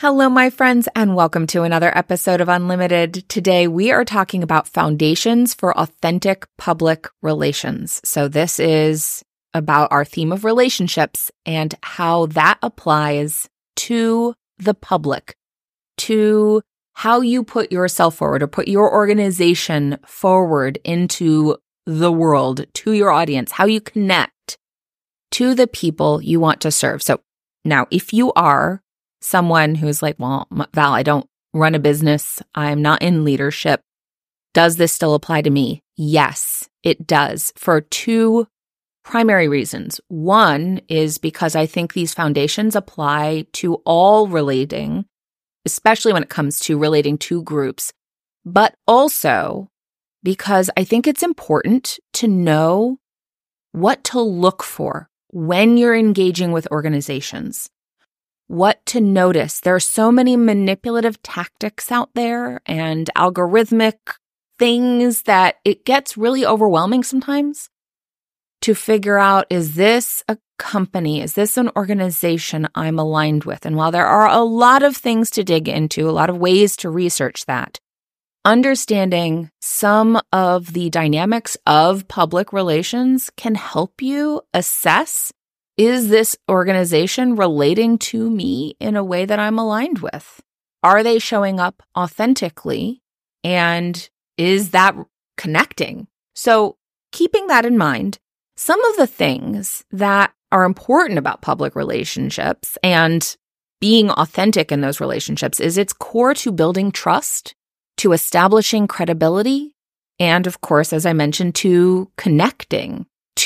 Hello, my friends, and welcome to another episode of Unlimited. Today, we are talking about foundations for authentic public relations. So this is about our theme of relationships and how that applies to the public, to how you put yourself forward or put your organization forward into the world, to your audience, how you connect to the people you want to serve. So now, if you are someone who's like, well, Val, I don't run a business. I'm not in leadership. Does this still apply to me? Yes, it does, for two primary reasons. One is because I think these foundations apply to all relating, especially when it comes to relating to groups, but also because I think it's important to know what to look for when you're engaging with organizations. What to notice. There are so many manipulative tactics out there and algorithmic things that it gets really overwhelming sometimes to figure out, is this a company? Is this an organization I'm aligned with? And while there are a lot of things to dig into, a lot of ways to research that, understanding some of the dynamics of public relations can help you assess, is this organization relating to me in a way that I'm aligned with? Are they showing up authentically? And is that connecting? So keeping that in mind, some of the things that are important about public relationships and being authentic in those relationships is it's core to building trust, to establishing credibility, and of course, as I mentioned, to connecting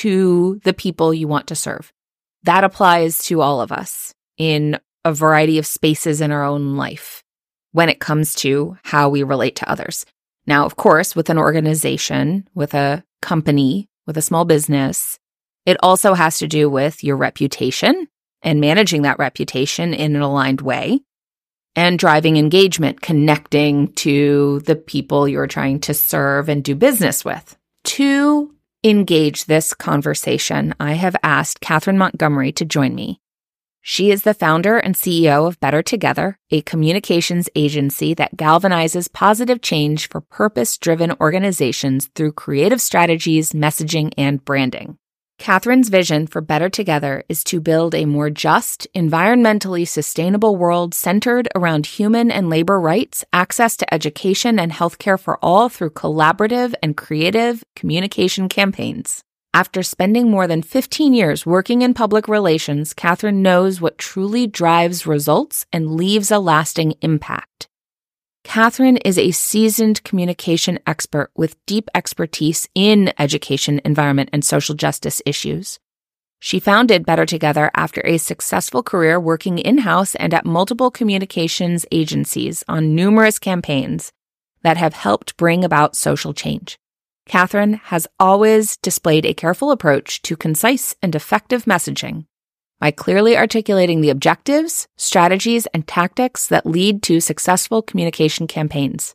to the people you want to serve. That applies to all of us in a variety of spaces in our own life when it comes to how we relate to others. Now, of course, with an organization, with a company, with a small business, it also has to do with your reputation and managing that reputation in an aligned way and driving engagement, connecting to the people you're trying to serve and do business with. To engage this conversation, I have asked Catherine Montgomery to join me. She is the founder and CEO of Better Together, a communications agency that galvanizes positive change for purpose-driven organizations through creative strategies, messaging, and branding. Catherine's vision for Better Together is to build a more just, environmentally sustainable world centered around human and labor rights, access to education and healthcare for all through collaborative and creative communication campaigns. After spending more than 15 years working in public relations, Catherine knows what truly drives results and leaves a lasting impact. Catherine is a seasoned communication expert with deep expertise in education, environment, and social justice issues. She founded Better Together after a successful career working in-house and at multiple communications agencies on numerous campaigns that have helped bring about social change. Catherine has always displayed a careful approach to concise and effective messaging by clearly articulating the objectives, strategies, and tactics that lead to successful communication campaigns.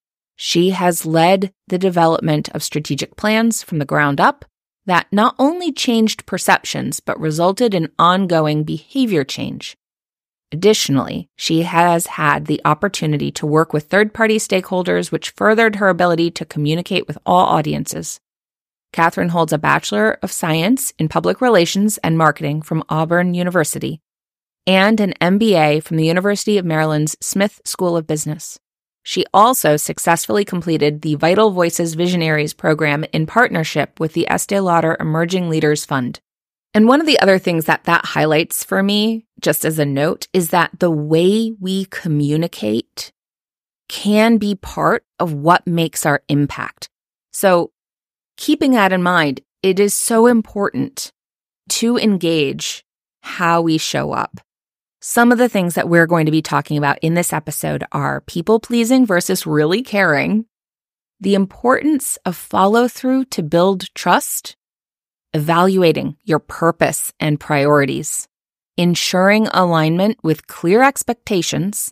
She has led the development of strategic plans from the ground up that not only changed perceptions, but resulted in ongoing behavior change. Additionally, she has had the opportunity to work with third-party stakeholders, which furthered her ability to communicate with all audiences. Catherine holds a Bachelor of Science in Public Relations and Marketing from Auburn University and an MBA from the University of Maryland's Smith School of Business. She also successfully completed the Vital Voices Visionaries program in partnership with the Estee Lauder Emerging Leaders Fund. And one of the other things that highlights for me, just as a note, is that the way we communicate can be part of what makes our impact. So keeping that in mind, it is so important to engage how we show up. Some of the things that we're going to be talking about in this episode are people-pleasing versus really caring, the importance of follow-through to build trust, evaluating your purpose and priorities, ensuring alignment with clear expectations,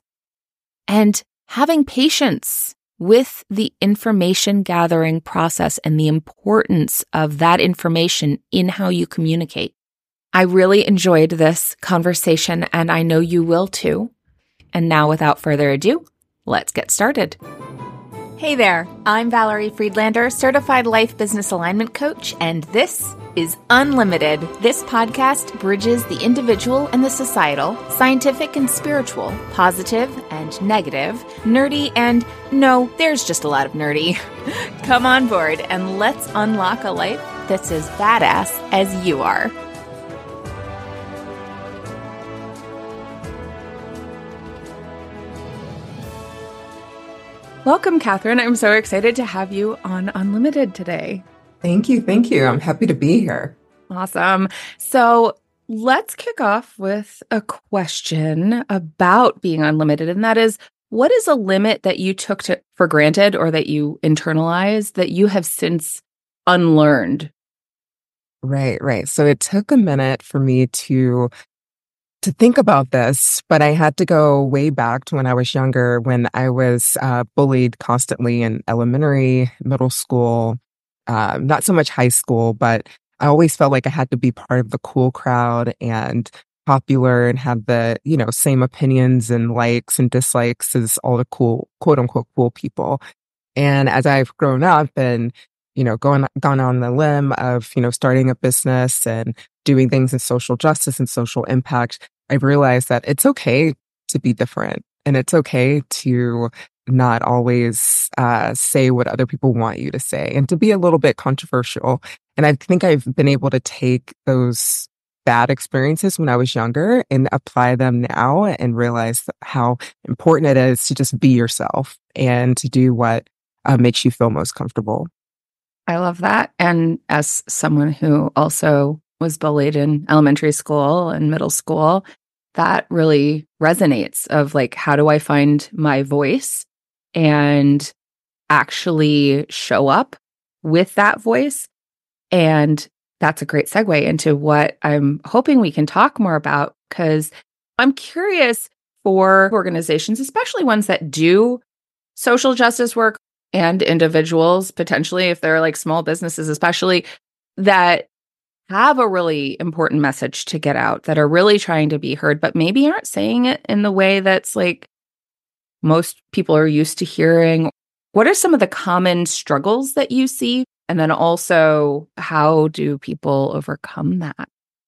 and having patience with the information gathering process and the importance of that information in how you communicate. I really enjoyed this conversation, and I know you will too. And now, without further ado, let's get started. Hey there, I'm Valerie Friedlander, Certified Life Business Alignment Coach, and this is Unlimited. This podcast bridges the individual and the societal, scientific and spiritual, positive and negative, nerdy and no, there's just a lot of nerdy. Come on board and let's unlock a life that's as badass as you are. Welcome, Catherine. I'm so excited to have you on Unlimited today. Thank you. Thank you. I'm happy to be here. Awesome. So let's kick off with a question about being unlimited. And that is, what is a limit that you took for granted or that you internalized that you have since unlearned? Right. So it took a minute for me to think about this, but I had to go way back to when I was younger, when I was bullied constantly in elementary, middle school, not so much high school, but I always felt like I had to be part of the cool crowd and popular and have the, same opinions and likes and dislikes as all the cool, quote unquote, cool people. And as I've grown up and gone on the limb of, starting a business and doing things in social justice and social impact, I've realized that it's okay to be different and it's okay to not always say what other people want you to say and to be a little bit controversial. And I think I've been able to take those bad experiences when I was younger and apply them now and realize how important it is to just be yourself and to do what makes you feel most comfortable. I love that. And as someone who also was bullied in elementary school and middle school, that really resonates of like, how do I find my voice and actually show up with that voice? And that's a great segue into what I'm hoping we can talk more about, because I'm curious for organizations, especially ones that do social justice work and individuals, potentially, if they're like small businesses, especially, that have a really important message to get out, that are really trying to be heard, but maybe aren't saying it in the way that's like most people are used to hearing. What are some of the common struggles that you see? And then also, how do people overcome that?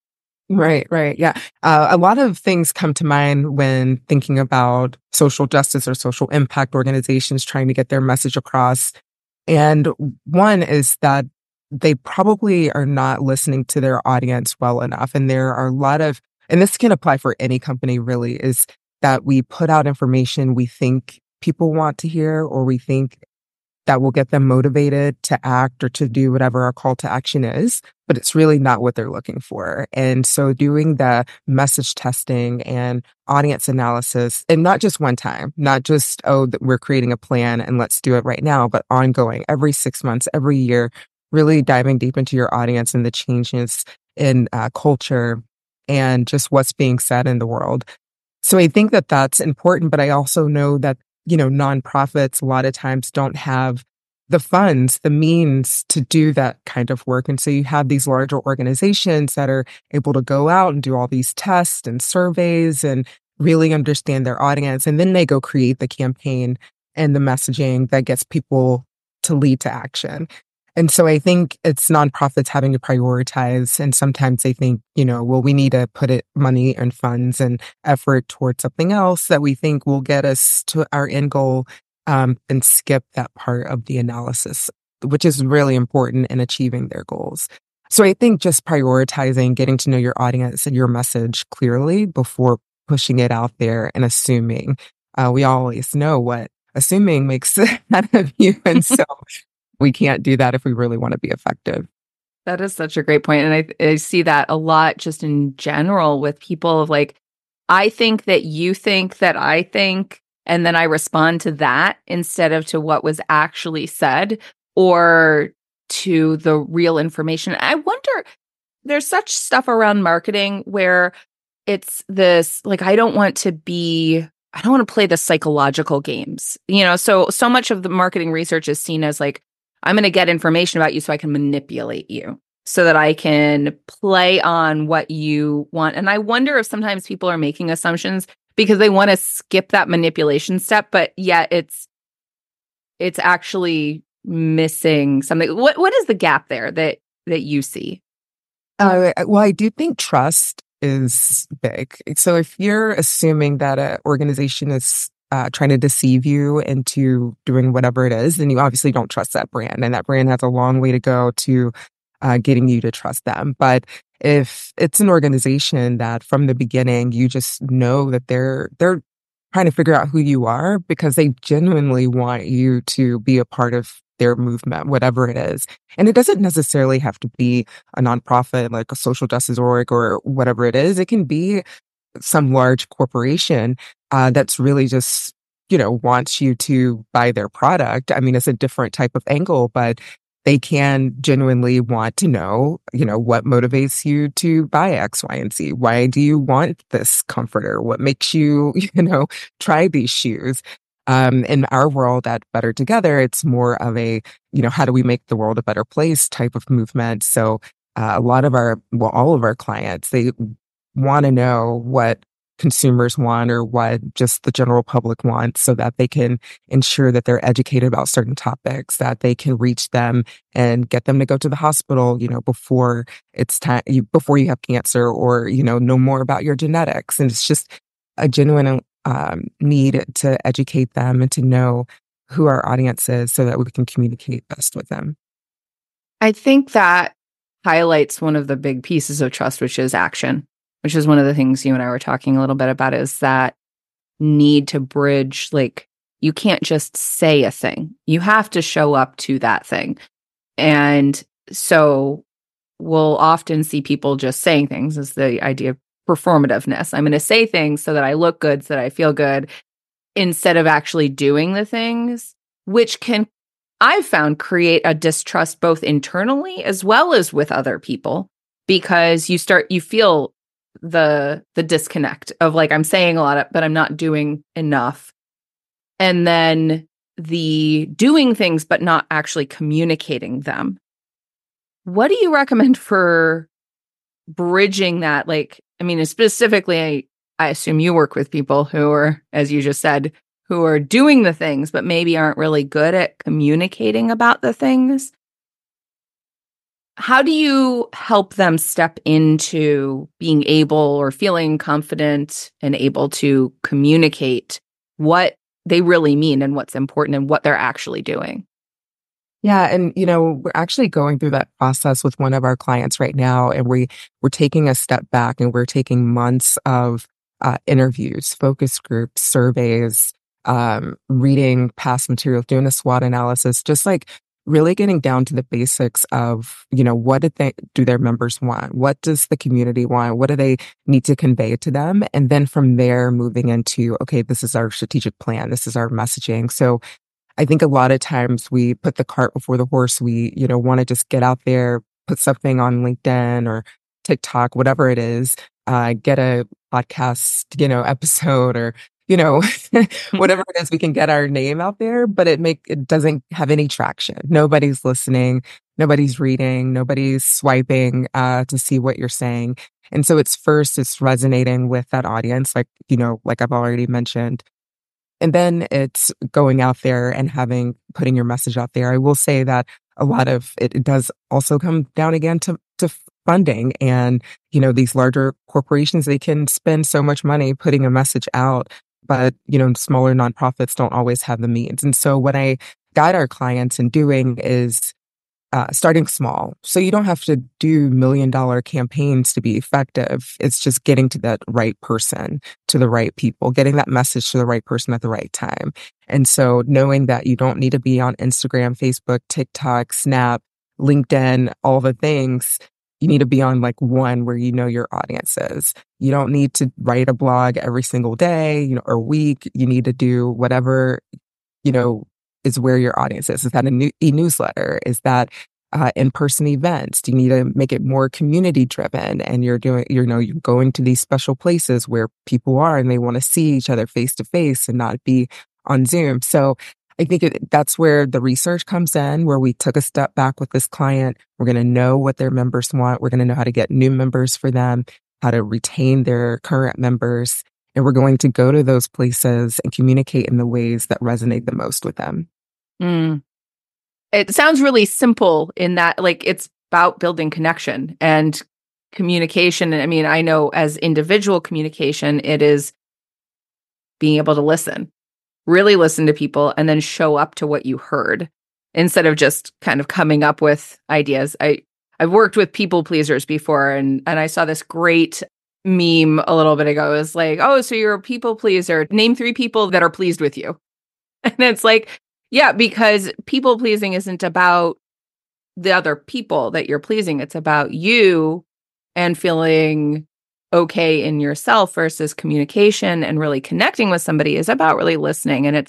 Right. Yeah. A lot of things come to mind when thinking about social justice or social impact organizations trying to get their message across. And one is that they probably are not listening to their audience well enough. And there are a lot of, and this can apply for any company really, is that we put out information we think people want to hear, or we think that will get them motivated to act or to do whatever our call to action is, but it's really not what they're looking for. And so doing the message testing and audience analysis, and not just one time, not just, we're creating a plan and let's do it right now, but ongoing every 6 months, every year, really diving deep into your audience and the changes in culture and just what's being said in the world. So I think that that's important, but I also know that nonprofits a lot of times don't have the funds, the means to do that kind of work. And so you have these larger organizations that are able to go out and do all these tests and surveys and really understand their audience. And then they go create the campaign and the messaging that gets people to lead to action. And so I think it's nonprofits having to prioritize. And sometimes they think, we need to put money and funds and effort towards something else that we think will get us to our end goal, and skip that part of the analysis, which is really important in achieving their goals. So I think just prioritizing, getting to know your audience and your message clearly before pushing it out there and assuming. We always know what assuming makes out of you. And so we can't do that if we really want to be effective. That is such a great point. And I see that a lot just in general with people of like, I think that you think that I think, and then I respond to that instead of to what was actually said or to the real information. I wonder, there's such stuff around marketing where it's this, like, I don't want to play the psychological games, so much of the marketing research is seen as like, I'm going to get information about you so I can manipulate you, so that I can play on what you want. And I wonder if sometimes people are making assumptions because they want to skip that manipulation step, but yet it's actually missing something. What is the gap there that you see? Well, I do think trust is big. So if you're assuming that an organization is trying to deceive you into doing whatever it is, then you obviously don't trust that brand. And that brand has a long way to go to getting you to trust them. But if it's an organization that from the beginning, you just know that they're trying to figure out who you are because they genuinely want you to be a part of their movement, whatever it is. And it doesn't necessarily have to be a nonprofit like a social justice org or whatever it is. It can be some large corporation that's really just, wants you to buy their product. I mean, it's a different type of angle, but they can genuinely want to know, what motivates you to buy X, Y, and Z. Why do you want this comforter? What makes you, try these shoes? In our world at Better Together, it's more of a, how do we make the world a better place type of movement. So a lot of all of our clients, they want to know what consumers want or what just the general public wants so that they can ensure that they're educated about certain topics, that they can reach them and get them to go to the hospital, before it's time, before you have cancer or, know more about your genetics. And it's just a genuine need to educate them and to know who our audience is so that we can communicate best with them. I think that highlights one of the big pieces of trust, which is action, which is one of the things you and I were talking a little bit about, is that need to bridge, like, you can't just say a thing. You have to show up to that thing. And so we'll often see people just saying things, is the idea of performativeness. I'm going to say things so that I look good, so that I feel good, instead of actually doing the things, which can, I've found, create a distrust both internally as well as with other people, because you feel the disconnect of, like, I'm saying a lot, but I'm not doing enough. And then the doing things, but not actually communicating them. What do you recommend for bridging that? Like, I mean, specifically, I assume you work with people who are, as you just said, who are doing the things, but maybe aren't really good at communicating about the things. How do you help them step into being able or feeling confident and able to communicate what they really mean and what's important and what they're actually doing? Yeah. And, we're actually going through that process with one of our clients right now. And we're taking a step back and we're taking months of interviews, focus groups, surveys, reading past material, doing a SWOT analysis, just like really getting down to the basics of, what do their members want? What does the community want? What do they need to convey to them? And then from there, moving into, okay, this is our strategic plan. This is our messaging. So I think a lot of times we put the cart before the horse. We, want to just get out there, put something on LinkedIn or TikTok, whatever it is, get a podcast, episode or, whatever it is, we can get our name out there, but it doesn't have any traction. Nobody's listening, nobody's reading, nobody's swiping, to see what you're saying. And so it's resonating with that audience, like, like I've already mentioned. And then it's going out there and putting your message out there. I will say that a lot of it does also come down again to funding. And, these larger corporations, they can spend so much money putting a message out, but, smaller nonprofits don't always have the means. And so what I guide our clients in doing is starting small. So you don't have to do $1 million campaigns to be effective. It's just getting to that right person, to the right people, getting that message to the right person at the right time. And so knowing that you don't need to be on Instagram, Facebook, TikTok, Snap, LinkedIn, all the things. You need to be on like one where your audience is. You don't need to write a blog every single day, or week. You need to do whatever, is where your audience is. Is that a e-newsletter? Is that in-person events? Do you need to make it more community driven? And you're going to these special places where people are and they want to see each other face to face and not be on Zoom. So I think that's where the research comes in, where we took a step back with this client. We're going to know what their members want. We're going to know how to get new members for them, how to retain their current members. And we're going to go to those places and communicate in the ways that resonate the most with them. Mm. It sounds really simple in that, like, it's about building connection and communication. I mean, I know as individual communication, it is being able to listen, really listen to people, and then show up to what you heard instead of just kind of coming up with ideas. I've worked with people pleasers before, and I saw this great meme a little bit ago. It was like, oh, so you're a people pleaser. Name 3 people that are pleased with you. And it's like, yeah, because people pleasing isn't about the other people that you're pleasing. It's about you and feeling okay in yourself, versus communication and really connecting with somebody is about really listening. And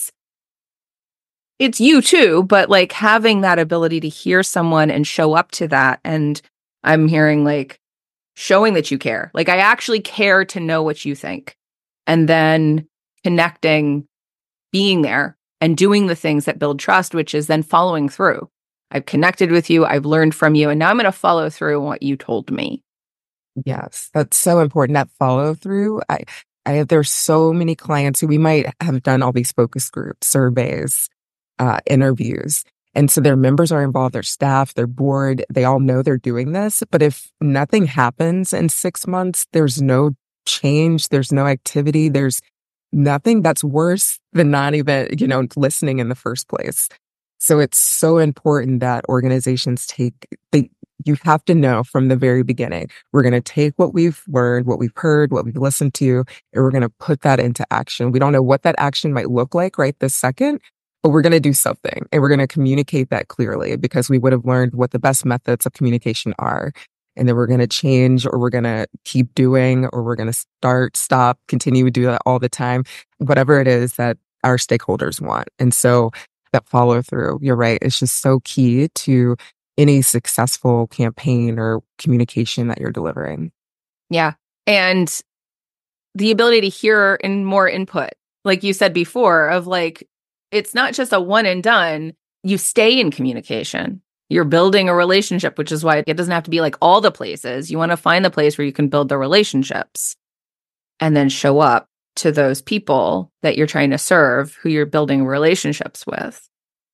it's you too, but like having that ability to hear someone and show up to that. And I'm hearing like showing that you care. Like, I actually care to know what you think. And then connecting, being there and doing the things that build trust, which is then following through. I've connected with you. I've learned from you. And now I'm going to follow through on what you told me. Yes, that's so important. That follow through. There's so many clients who we might have done all these focus groups, surveys, interviews. And so their members are involved, their staff, their board, they all know they're doing this. But if nothing happens in 6 months, there's no change, there's no activity, there's nothing that's worse than not even, listening in the first place. So it's so important that organizations you have to know from the very beginning, we're going to take what we've learned, what we've heard, what we've listened to, and we're going to put that into action. We don't know what that action might look like right this second, but we're going to do something and we're going to communicate that clearly because we would have learned what the best methods of communication are. And then we're going to change, or we're going to keep doing, or we're going to stop, continue to do that all the time, whatever it is that our stakeholders want. And so that follow through, you're right, it's just so key to any successful campaign or communication that you're delivering. Yeah. And the ability to hear and more input, like you said before, of like, it's not just a one and done. You stay in communication. You're building a relationship, which is why it doesn't have to be like all the places. You want to find the place where you can build the relationships and then show up to those people that you're trying to serve, who you're building relationships with.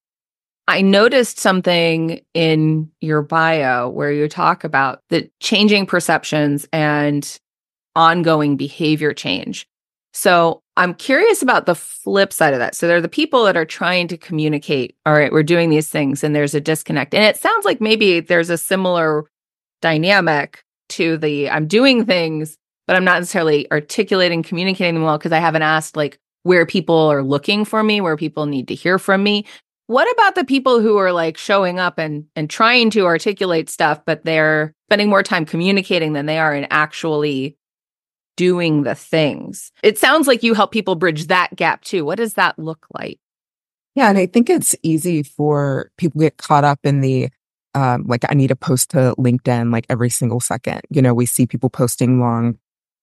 I noticed something in your bio where you talk about the changing perceptions and ongoing behavior change. So I'm curious about the flip side of that. So there are the people that are trying to communicate, all right, we're doing these things, and there's a disconnect. And it sounds like maybe there's a similar dynamic to the I'm doing things, but I'm not necessarily articulating, communicating them well because I haven't asked like where people are looking for me, where people need to hear from me. What about the people who are like showing up and trying to articulate stuff, but they're spending more time communicating than they are in actually doing the things? It sounds like you help people bridge that gap too. What does that look like? Yeah, and I think it's easy for people to get caught up in the like, I need to post to LinkedIn like every single second. We see people posting long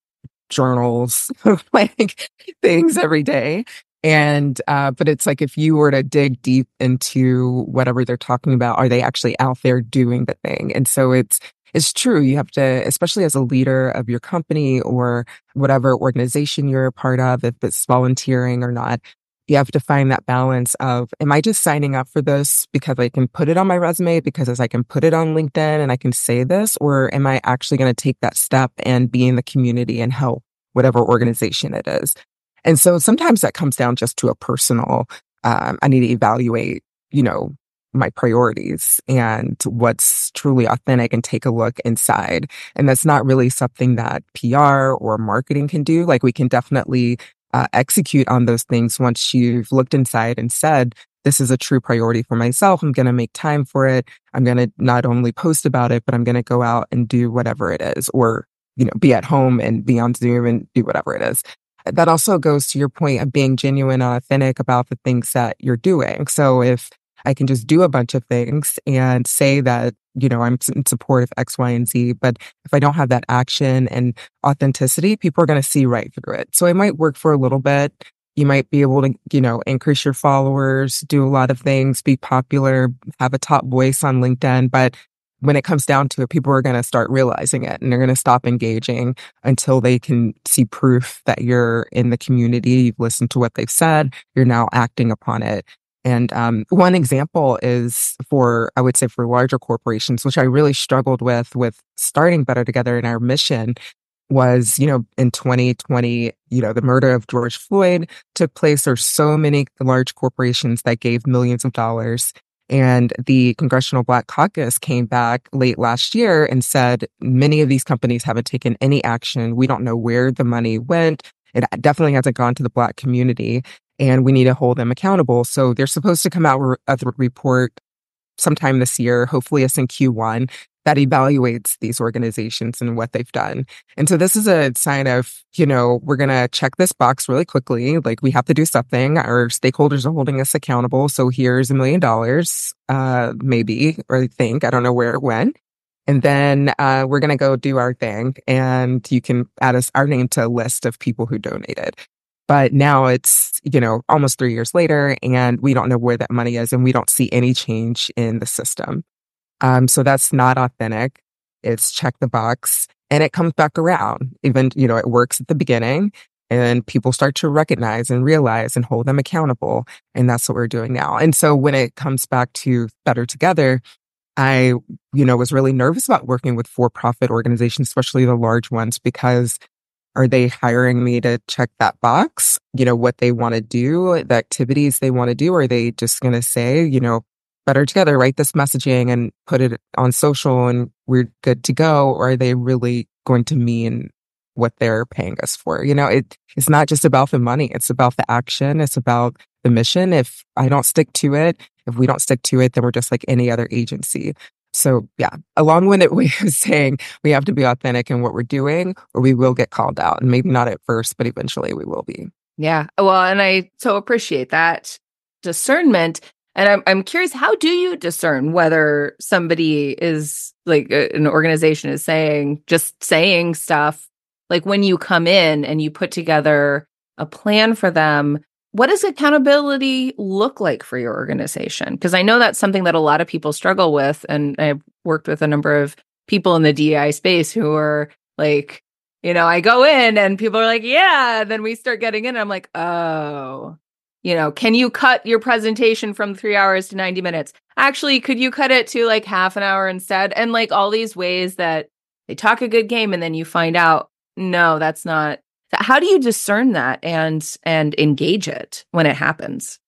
journals of like things every day. And, but it's like, if you were to dig deep into whatever they're talking about, are they actually out there doing the thing? And so it's true. You have to, especially as a leader of your company or whatever organization you're a part of, if it's volunteering or not, you have to find that balance of, am I just signing up for this because I can put it on my resume, because I can put it on LinkedIn and I can say this, or am I actually going to take that step and be in the community and help whatever organization it is? And so sometimes that comes down just to a personal, I need to evaluate, my priorities and what's truly authentic and take a look inside. And that's not really something that PR or marketing can do. Like, we can definitely execute on those things once you've looked inside and said, this is a true priority for myself. I'm going to make time for it. I'm going to not only post about it, but I'm going to go out and do whatever it is, or, be at home and be on Zoom and do whatever it is. That also goes to your point of being genuine and authentic about the things that you're doing. So if I can just do a bunch of things and say that, I'm in support of X, Y, and Z, but if I don't have that action and authenticity, people are going to see right through it. So it might work for a little bit. You might be able to, increase your followers, do a lot of things, be popular, have a top voice on LinkedIn. But when it comes down to it, people are going to start realizing it and they're going to stop engaging until they can see proof that you're in the community, you've listened to what they've said, you're now acting upon it. And one example is I would say for larger corporations, which I really struggled with starting Better Together in our mission was, in 2020, the murder of George Floyd took place. There's so many large corporations that gave millions of dollars. And the Congressional Black Caucus came back late last year and said, many of these companies haven't taken any action. We don't know where the money went. It definitely hasn't gone to the Black community, and we need to hold them accountable. So they're supposed to come out with a report sometime this year, hopefully it's in Q1, that evaluates these organizations and what they've done. And so this is a sign of, we're going to check this box really quickly. Like, we have to do something. Our stakeholders are holding us accountable. So here's $1 million, maybe, or I think, I don't know where it went. And then we're going to go do our thing. And you can add our name to a list of people who donated. But now it's, almost 3 years later, and we don't know where that money is, and we don't see any change in the system. So that's not authentic. It's check the box, and it comes back around. Even, it works at the beginning, and people start to recognize and realize and hold them accountable. And that's what we're doing now. And so when it comes back to Better Together, I, was really nervous about working with for-profit organizations, especially the large ones, because are they hiring me to check that box? What they want to do, the activities they want to do? Or are they just going to say, Better Together, write this messaging and put it on social and we're good to go? Or are they really going to mean what they're paying us for? It's not just about the money. It's about the action. It's about the mission. If we don't stick to it, then we're just like any other agency. So yeah, a long-winded way of saying we have to be authentic in what we're doing, or we will get called out. And maybe not at first, but eventually we will be. Yeah. Well, and I so appreciate that discernment. And I'm curious, how do you discern whether somebody is like an organization is saying stuff, like when you come in and you put together a plan for them? What does accountability look like for your organization? Because I know that's something that a lot of people struggle with. And I've worked with a number of people in the DEI space who are like, I go in and people are like, yeah. Then we start getting in. And I'm like, oh, can you cut your presentation from 3 hours to 90 minutes? Actually, could you cut it to like half an hour instead? And like all these ways that they talk a good game and then you find out, no, that's not. How do you discern that and engage it when it happens?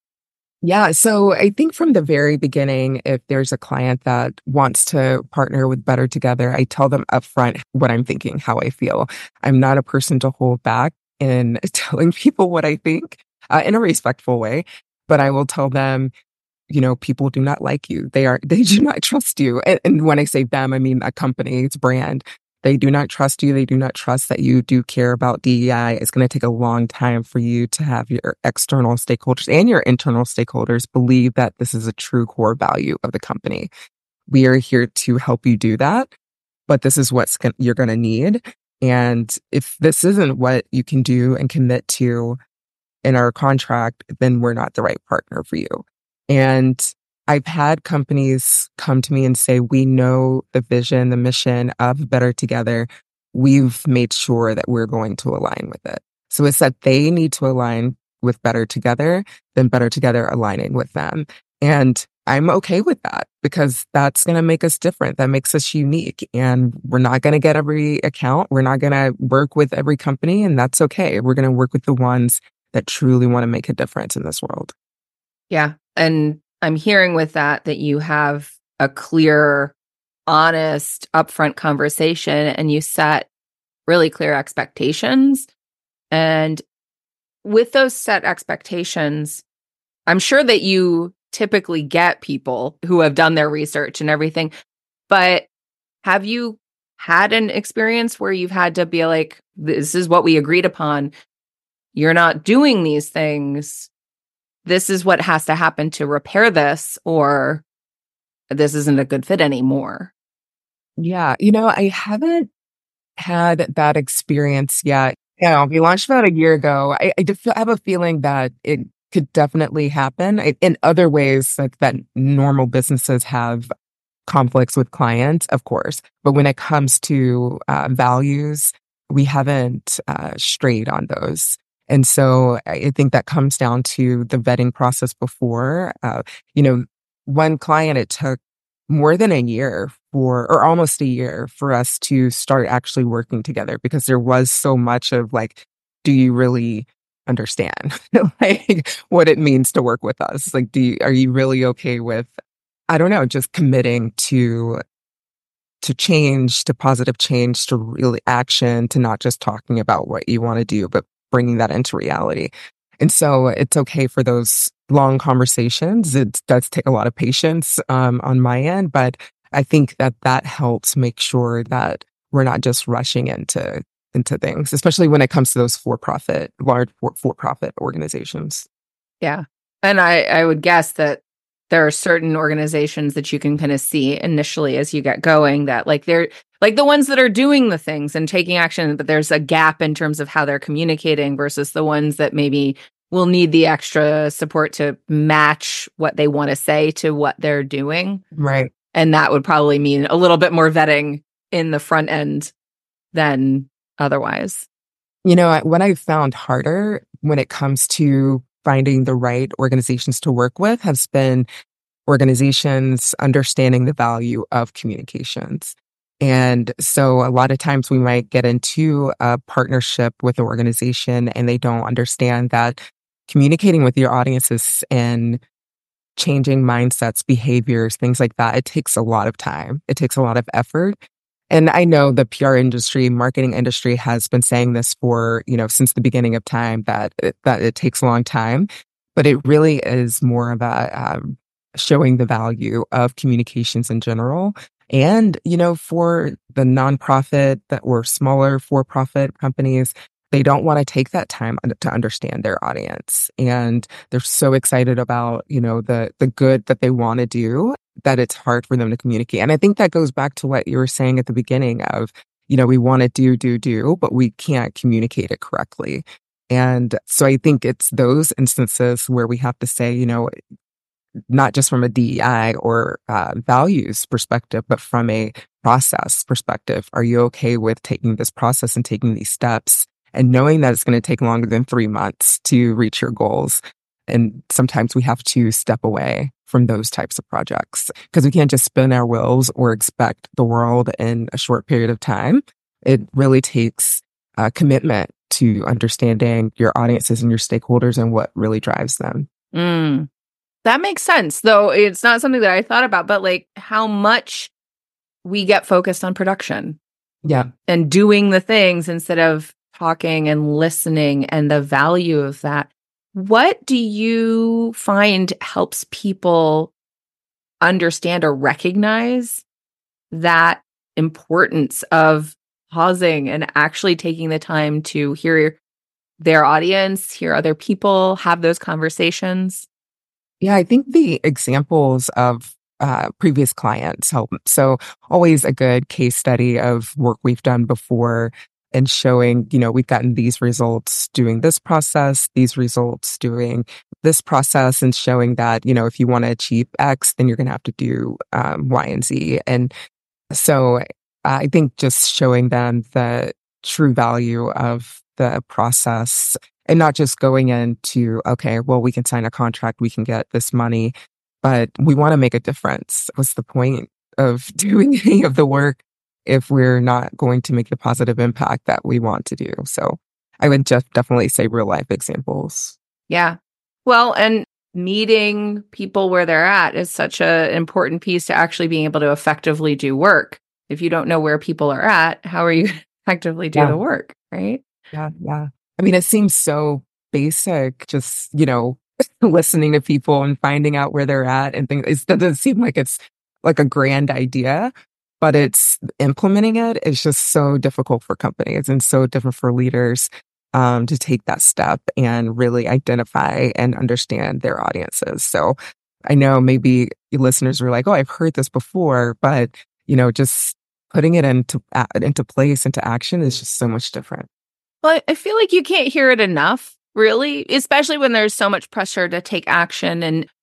Yeah. So I think from the very beginning, if there's a client that wants to partner with Better Together, I tell them upfront what I'm thinking, how I feel. I'm not a person to hold back in telling people what I think in a respectful way, but I will tell them, people do not like you. They do not trust you. And when I say them, I mean a company, its brand. They do not trust you. They do not trust that you do care about DEI. It's going to take a long time for you to have your external stakeholders and your internal stakeholders believe that this is a true core value of the company. We are here to help you do that, but this is what you're going to need. And if this isn't what you can do and commit to in our contract, then we're not the right partner for you. And I've had companies come to me and say, we know the vision, the mission of Better Together. We've made sure that we're going to align with it. So it's that they need to align with Better Together, then Better Together aligning with them. And I'm okay with that because that's going to make us different. That makes us unique. And we're not going to get every account. We're not going to work with every company, and that's okay. We're going to work with the ones that truly want to make a difference in this world. Yeah. And I'm hearing with that you have a clear, honest, upfront conversation and you set really clear expectations. And with those set expectations, I'm sure that you typically get people who have done their research and everything, but have you had an experience where you've had to be like, this is what we agreed upon. You're not doing these things. This is what has to happen to repair this, or this isn't a good fit anymore. Yeah. I haven't had that experience yet. Yeah. We launched about a year ago. I have a feeling that it could definitely happen in other ways that normal businesses have conflicts with clients, of course. But when it comes to values, we haven't strayed on those. And so I think that comes down to the vetting process before. One client, it took more than a year or almost a year for us to start actually working together because there was so much of like, do you really understand like what it means to work with us? Like, are you really okay with, I don't know, just committing to change, to positive change, to really action, to not just talking about what you want to do, but bringing that into reality. And so it's okay for those long conversations. It does take a lot of patience on my end, but I think that helps make sure that we're not just rushing into things, especially when it comes to those large for-profit organizations. Yeah. And I would guess that there are certain organizations that you can kind of see initially as you get going that like they're like the ones that are doing the things and taking action, but there's a gap in terms of how they're communicating versus the ones that maybe will need the extra support to match what they want to say to what they're doing. Right. And that would probably mean a little bit more vetting in the front end than otherwise. What I found harder when it comes to finding the right organizations to work with has been organizations understanding the value of communications. And so a lot of times we might get into a partnership with an organization and they don't understand that communicating with your audiences and changing mindsets, behaviors, things like that, it takes a lot of time. It takes a lot of effort. And I know the PR industry, marketing industry has been saying this for, since the beginning of time that it takes a long time, but it really is more about showing the value of communications in general. And, for the nonprofit or smaller for-profit companies, they don't want to take that time to understand their audience. And they're so excited about, the good that they want to do that it's hard for them to communicate. And I think that goes back to what you were saying at the beginning of, we want to do, but we can't communicate it correctly. And so I think it's those instances where we have to say, not just from a DEI or values perspective, but from a process perspective. Are you okay with taking this process and taking these steps and knowing that it's going to take longer than 3 months to reach your goals? And sometimes we have to step away from those types of projects because we can't just spin our wheels or expect the world in a short period of time. It really takes commitment to understanding your audiences and your stakeholders and what really drives them. That makes sense, though it's not something that I thought about, but like how much we get focused on production. Yeah. And doing the things instead of talking and listening and the value of that. What do you find helps people understand or recognize that importance of pausing and actually taking the time to hear their audience, hear other people, have those conversations? Yeah, I think the examples of previous clients help. So always a good case study of work we've done before and showing, we've gotten these results doing this process, these results doing this process, and showing that, if you want to achieve X, then you're going to have to do Y and Z. And so I think just showing them the true value of the process and not just going into, okay, well, we can sign a contract, we can get this money, but we want to make a difference. What's the point of doing any of the work if we're not going to make the positive impact that we want to do? So I would just definitely say real life examples. Yeah. Well, and meeting people where they're at is such an important piece to actually being able to effectively do work. If you don't know where people are at, how are you going to effectively do the work, right? Yeah. I mean, it seems so basic, just, listening to people and finding out where they're at and things. It doesn't seem like it's like a grand idea, but it's implementing it is just so difficult for companies and so different for leaders to take that step and really identify and understand their audiences. So I know maybe listeners are like, oh, I've heard this before, but, just putting it into place, into action is just so much different. Well, I feel like you can't hear it enough, really, especially when there's so much pressure to take action and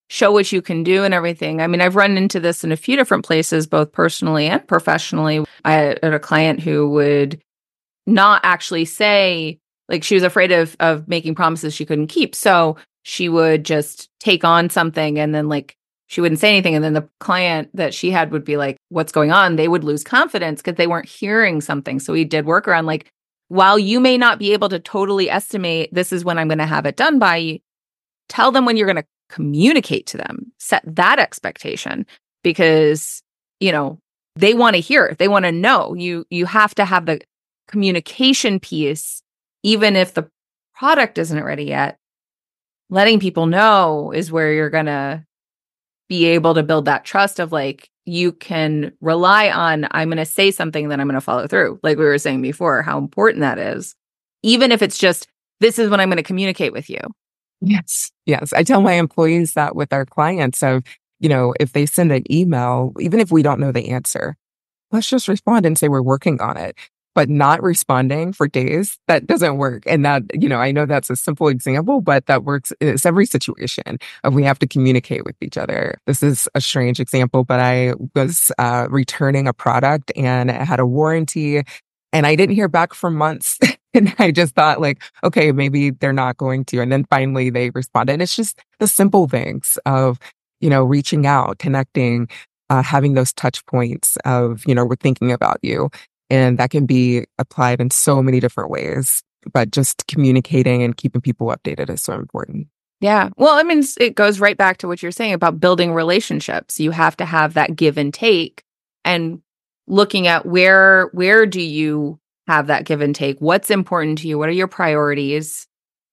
show what you can do and everything. I mean, I've run into this in a few different places, both personally and professionally. I had a client who would not actually say, like, she was afraid of making promises she couldn't keep. So she would just take on something and then like she wouldn't say anything. And then the client that she had would be like, what's going on? They would lose confidence because they weren't hearing something. So we did work around like, while you may not be able to totally estimate this is when I'm going to have it done by, tell them when you're going to communicate to them, set that expectation because, you know, they want to hear, they want to know. You have to have the communication piece, even if the product isn't ready yet. Letting people know is where you're going to be able to build that trust of like, you can rely on, I'm going to say something, then I'm going to follow through. Like we were saying before, how important that is. Even if it's just, this is what I'm going to communicate with you. Yes. Yes. I tell my employees that with our clients of, you know, if they send an email, even if we don't know the answer, let's just respond and say we're working on it. But not responding for days, that doesn't work. And that, you know, I know that's a simple example, but that works. It's every situation of we have to communicate with each other. This is a strange example, but I was returning a product and it had a warranty and I didn't hear back for months. And I just thought like, okay, maybe they're not going to. And then finally they responded. It's just the simple things of, you know, reaching out, connecting, having those touch points of, you know, we're thinking about you. And that can be applied in so many different ways, but just communicating and keeping people updated is so important. Yeah. Well, I mean, it goes right back to what you're saying about building relationships. You have to have that give and take and looking at where do you have that give and take? What's important to you? What are your priorities?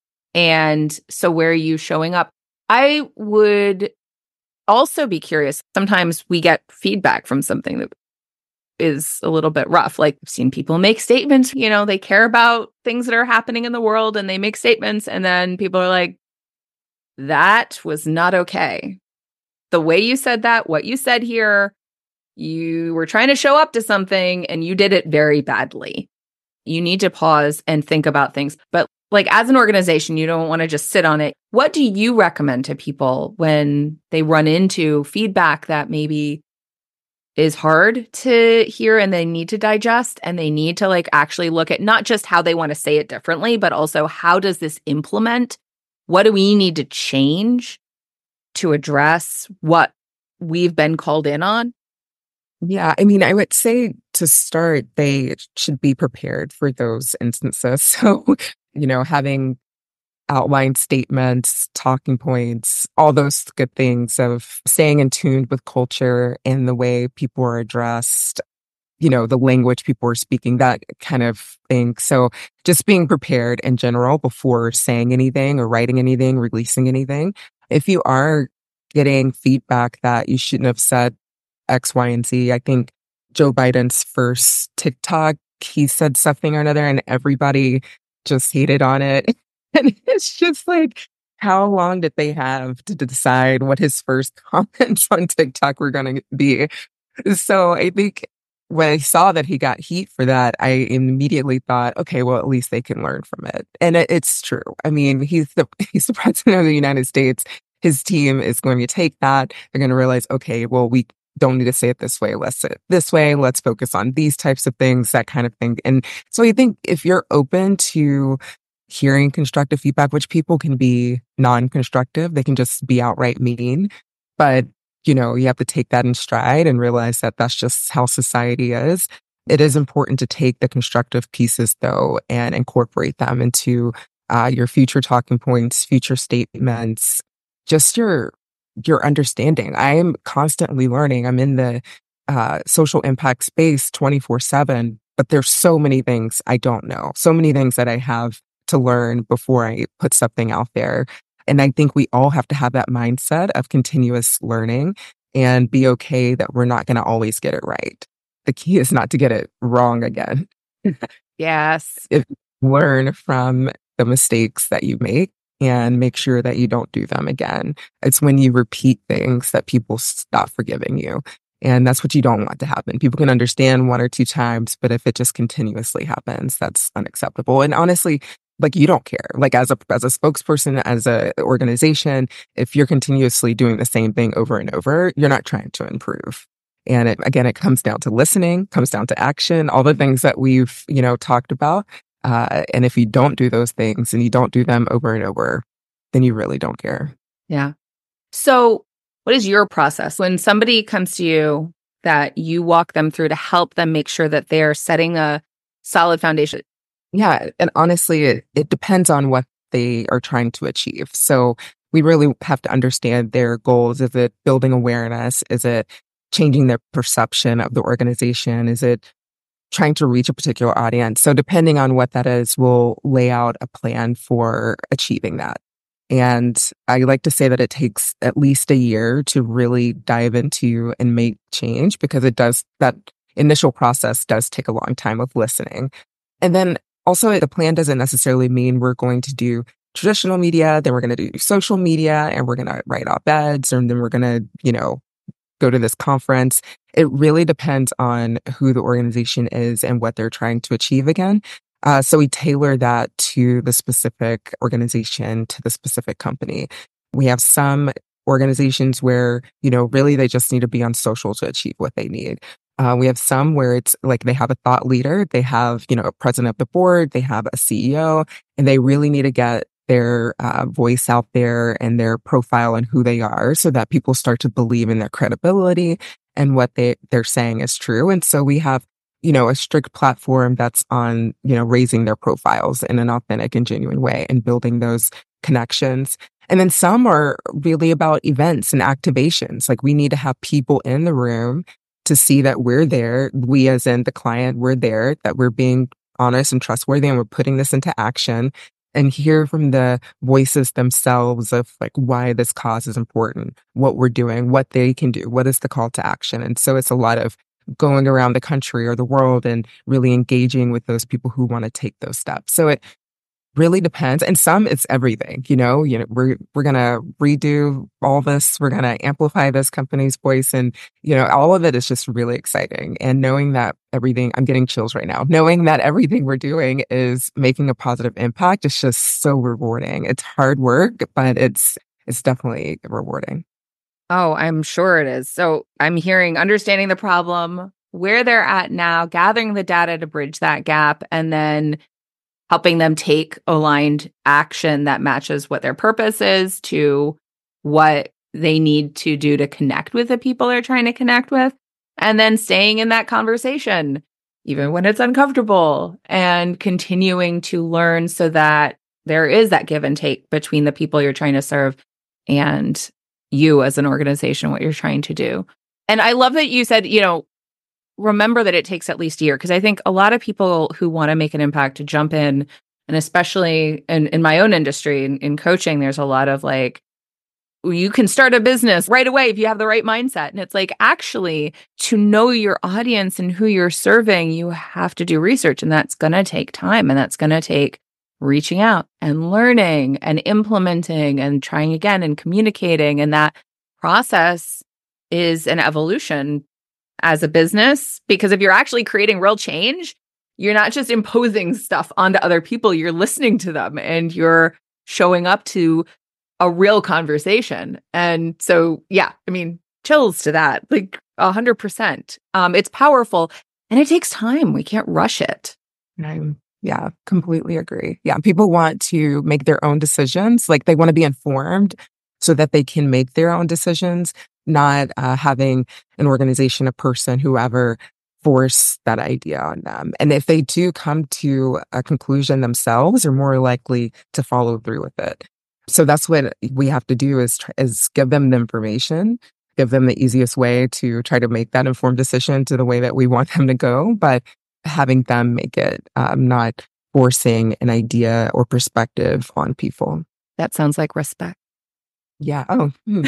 And so where are you showing up? I would also be curious. Sometimes we get feedback from something that is a little bit rough. Like I've seen people make statements, you know, they care about things that are happening in the world and they make statements. And then people are like, that was not okay. The way you said that, what you said here, you were trying to show up to something and you did it very badly. You need to pause and think about things. But like as an organization, you don't want to just sit on it. What do you recommend to people when they run into feedback that maybe is hard to hear and they need to digest and they need to like actually look at not just how they want to say it differently, but also how does this implement? What do we need to change to address what we've been called in on? Yeah, I mean, I would say to start, they should be prepared for those instances. So, you know, having outline statements, talking points, all those good things of staying in tune with culture and the way people are addressed, you know, the language people are speaking, that kind of thing. So just being prepared in general before saying anything or writing anything, releasing anything. If you are getting feedback that you shouldn't have said X, Y, and Z, I think Joe Biden's first TikTok, he said something or another and everybody just hated on it. And it's just like, how long did they have to decide what his first comments on TikTok were going to be? So I think when I saw that he got heat for that, I immediately thought, okay, well, at least they can learn from it. And it's true. I mean, he's the president of the United States. His team is going to take that. They're going to realize, okay, well, we don't need to say it this way. Let's say it this way. Let's focus on these types of things, that kind of thing. And so I think if you're open to hearing constructive feedback, which people can be non-constructive, they can just be outright mean, but you know, you have to take that in stride and realize that that's just how society is. It is important to take the constructive pieces though and incorporate them into your future talking points, future statements, just your understanding. I am constantly learning. I'm in the social impact space 24/7, but there's so many things I don't know, so many things that I have to learn before I put something out there. And I think we all have to have that mindset of continuous learning and be okay that we're not going to always get it right. The key is not to get it wrong again. Yes. Learn from the mistakes that you make and make sure that you don't do them again. It's when you repeat things that people stop forgiving you. And that's what you don't want to happen. People can understand one or two times, but if it just continuously happens, that's unacceptable. And honestly, like you don't care. Like as a spokesperson, as a organization, if you're continuously doing the same thing over and over, you're not trying to improve. And it comes down to listening, comes down to action, all the things that we've, talked about. And if you don't do those things and you don't do them over and over, then you really don't care. Yeah. So what is your process when somebody comes to you that you walk them through to help them make sure that they're setting a solid foundation? Yeah. And honestly, it depends on what they are trying to achieve. So we really have to understand their goals. Is it building awareness? Is it changing their perception of the organization? Is it trying to reach a particular audience? So depending on what that is, we'll lay out a plan for achieving that. And I like to say that it takes at least a year to really dive into and make change, because that initial process does take a long time of listening. And then also the plan doesn't necessarily mean we're going to do traditional media, then we're going to do social media, and we're going to write op-eds, and then we're going to, go to this conference. It really depends on who the organization is and what they're trying to achieve again. So we tailor that to the specific organization, to the specific company. We have some organizations where, really they just need to be on social to achieve what they need. We have some where it's like they have a thought leader, they have, a president of the board, they have a CEO, and they really need to get their voice out there and their profile and who they are, so that people start to believe in their credibility and what they're saying is true. And so we have, a strict platform that's on, raising their profiles in an authentic and genuine way and building those connections. And then some are really about events and activations. Like we need to have people in the room to see that we're there. We, as in the client, we're there, that we're being honest and trustworthy, and we're putting this into action, and hear from the voices themselves of like why this cause is important, what we're doing, what they can do, what is the call to action. And so it's a lot of going around the country or the world and really engaging with those people who want to take those steps. So it really depends. And some, it's everything, we're going to redo all this. We're going to amplify this company's voice. And, all of it is just really exciting. And knowing that everything, I'm getting chills right now, knowing that everything we're doing is making a positive impact is just so rewarding. It's hard work, but it's definitely rewarding. Oh, I'm sure it is. So I'm hearing understanding the problem, where they're at now, gathering the data to bridge that gap, and then helping them take aligned action that matches what their purpose is to what they need to do to connect with the people they're trying to connect with, and then staying in that conversation, even when it's uncomfortable, and continuing to learn so that there is that give and take between the people you're trying to serve and you as an organization, what you're trying to do. And I love that you said, remember that it takes at least a year, because I think a lot of people who want to make an impact to jump in, and especially in my own industry, in coaching, there's a lot of like, you can start a business right away if you have the right mindset. And it's like, actually, to know your audience and who you're serving, you have to do research, and that's going to take time, and that's going to take reaching out and learning and implementing and trying again and communicating. And that process is an evolution as a business, because if you're actually creating real change, you're not just imposing stuff onto other people, you're listening to them and you're showing up to a real conversation. And so, yeah, I mean, chills to that, like 100%. It's powerful and it takes time. We can't rush it. Yeah, completely agree. Yeah, people want to make their own decisions. Like they want to be informed so that they can make their own decisions, not having an organization, a person, whoever force that idea on them. And if they do come to a conclusion themselves, they're more likely to follow through with it. So that's what we have to do is give them the information, give them the easiest way to try to make that informed decision to the way that we want them to go, but having them make it, not forcing an idea or perspective on people. That sounds like respect. Yeah. Oh,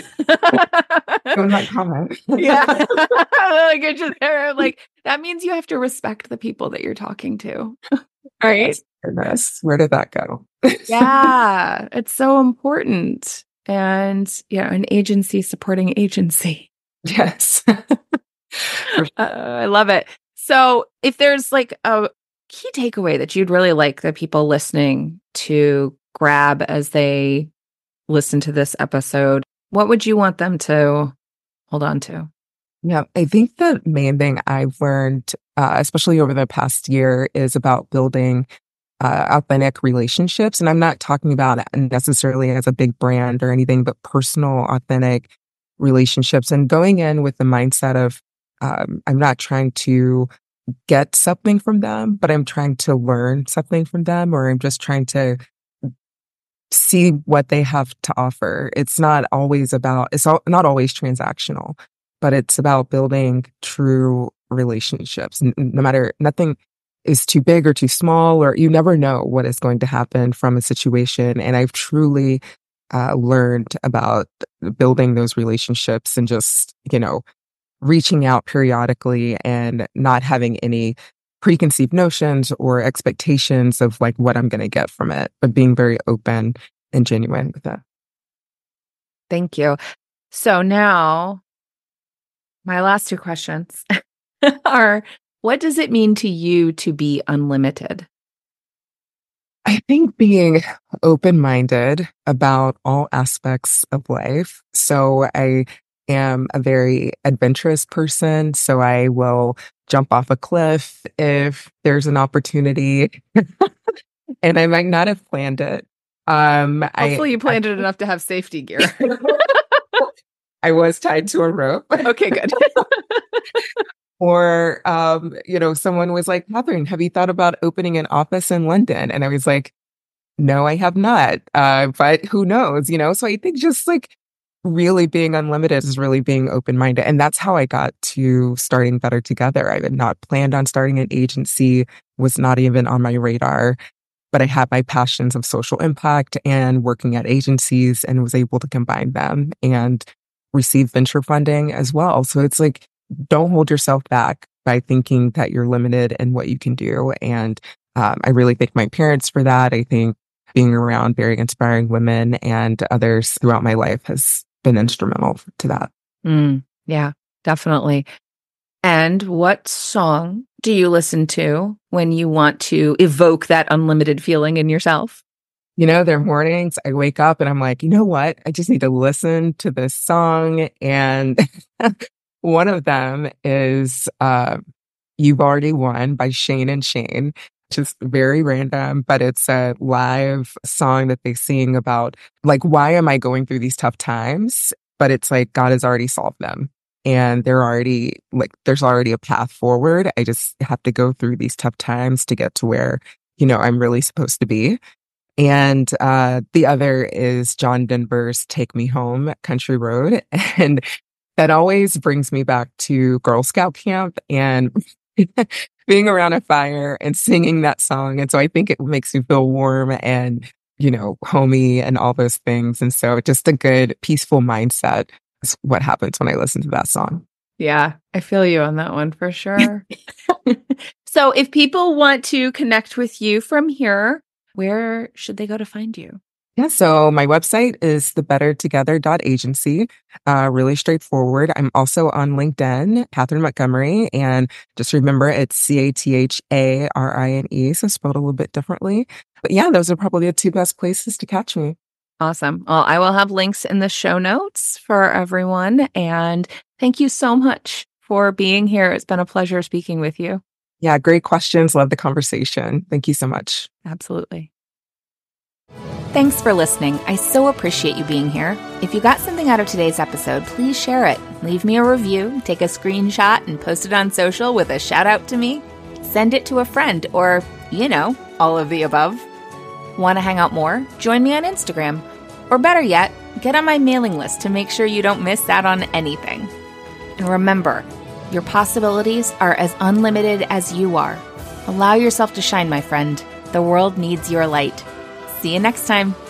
don't like comment. Yeah. Like it's just like that means you have to respect the people that you're talking to. Right. Goodness, where did that go? Yeah. It's so important. And yeah, an agency supporting agency. Yes. I love it. So if there's like a key takeaway that you'd really like the people listening to grab as they listen to this episode, what would you want them to hold on to? Yeah, I think the main thing I've learned, especially over the past year, is about building authentic relationships. And I'm not talking about it necessarily as a big brand or anything, but personal, authentic relationships. And going in with the mindset of, I'm not trying to get something from them, but I'm trying to learn something from them, or I'm just trying to see what they have to offer. It's not always not always transactional, but it's about building true relationships. No matter, nothing is too big or too small, or you never know what is going to happen from a situation. And I've truly learned about building those relationships and just, reaching out periodically and not having any preconceived notions or expectations of like what I'm going to get from it, but being very open and genuine with it. Thank you. So now my last two questions are, what does it mean to you to be unlimited? I think being open-minded about all aspects of life. So I am a very adventurous person, so I will jump off a cliff if there's an opportunity, and I might not have planned it. Hopefully you planned it enough to have safety gear. I was tied to a rope. Okay, good. Or, someone was like, Catherine, have you thought about opening an office in London? And I was like, no, I have not. But who knows, So I think just like really being unlimited is really being open-minded. And that's how I got to starting Better Together. I had not planned on starting an agency, was not even on my radar, but I had my passions of social impact and working at agencies and was able to combine them and receive venture funding as well. So it's like, don't hold yourself back by thinking that you're limited in what you can do. And I really thank my parents for that. I think being around very inspiring women and others throughout my life has been instrumental to that. Yeah, definitely. And what song do you listen to when you want to evoke that unlimited feeling in yourself? There are mornings I wake up and I'm like, you know what? I just need to listen to this song. And one of them is You've Already Won by Shane and Shane. Just very random, but it's a live song that they sing about like, why am I going through these tough times? But it's like, God has already solved them. And there's already a path forward. I just have to go through these tough times to get to where, I'm really supposed to be. And the other is John Denver's Take Me Home, Country Road. And that always brings me back to Girl Scout camp and being around a fire and singing that song. And so I think it makes me feel warm and, homey and all those things. And so just a good, peaceful mindset is what happens when I listen to that song. Yeah, I feel you on that one for sure. So if people want to connect with you from here, where should they go to find you? Yeah, so my website is thebettertogether.agency. Really straightforward. I'm also on LinkedIn, Catherine Montgomery, and just remember it's CATHARINE, so spelled a little bit differently. But yeah, those are probably the two best places to catch me. Awesome. Well, I will have links in the show notes for everyone. And thank you so much for being here. It's been a pleasure speaking with you. Yeah, great questions. Love the conversation. Thank you so much. Absolutely. Thanks for listening. I so appreciate you being here. If you got something out of today's episode, please share it. Leave me a review, take a screenshot, and post it on social with a shout out to me. Send it to a friend or, all of the above. Want to hang out more? Join me on Instagram. Or better yet, get on my mailing list to make sure you don't miss out on anything. And remember, your possibilities are as unlimited as you are. Allow yourself to shine, my friend. The world needs your light. See you next time.